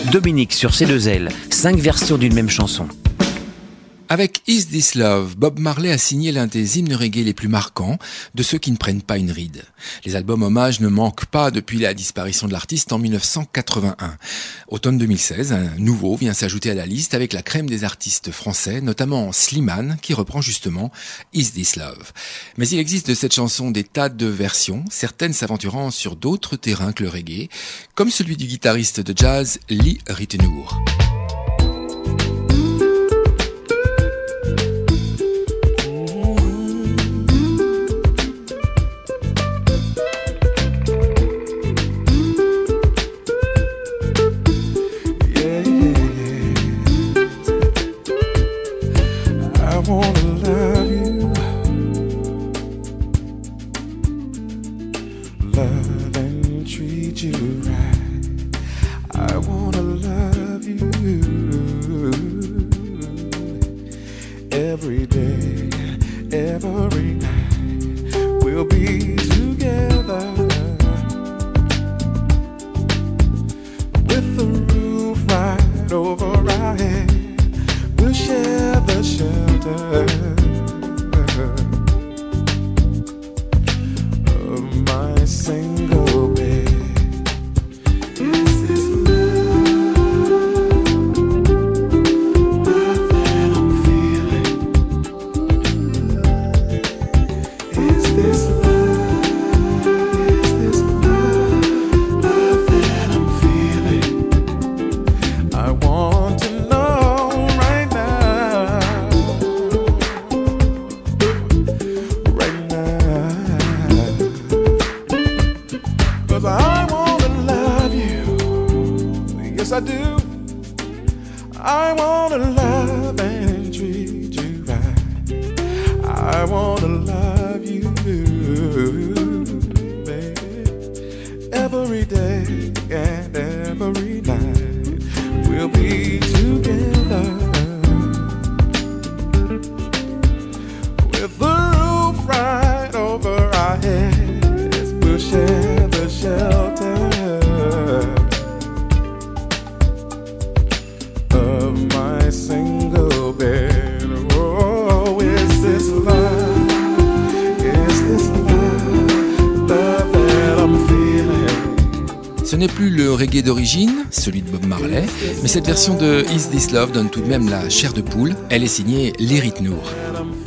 Dominique sur C2L, 5 versions d'une même chanson. Avec Is This Love, Bob Marley a signé l'un des hymnes reggae les plus marquants de ceux qui ne prennent pas une ride. Les albums hommages ne manquent pas depuis la disparition de l'artiste en 1981. Automne 2016, un nouveau vient s'ajouter à la liste avec la crème des artistes français, notamment Slimane, qui reprend justement Is This Love. Mais il existe de cette chanson des tas de versions, certaines s'aventurant sur d'autres terrains que le reggae, comme celui du guitariste de jazz Lee Ritenour. Every day, every night, we'll be together with the roof right over our head. We'll share the shelter of my single bed. Is this I do. I wanna love and treat you right. I wanna love you, baby. Every day and every night we'll be together with the roof right over our heads. We'll share the shelter of my single bed. Oh, is this love? Is this love? Love that I'm feeling. Ce n'est plus le reggae d'origine, celui de Bob Marley, mais cette version de Is This Love donne tout de même la chair de poule. Elle est signée Lee Ritenour.